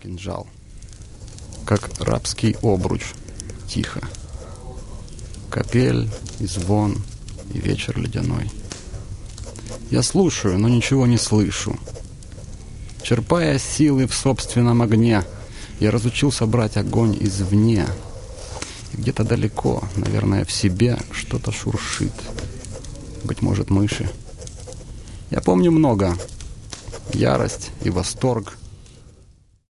кинжал, как рабский обруч, тихо. Капель и звон, и вечер ледяной. Я слушаю, но ничего не слышу. Черпая силы в собственном огне, я разучился брать огонь извне. И где-то далеко, наверное, в себе что-то шуршит. Быть может, мыши. Я помню много. Ярость и восторг,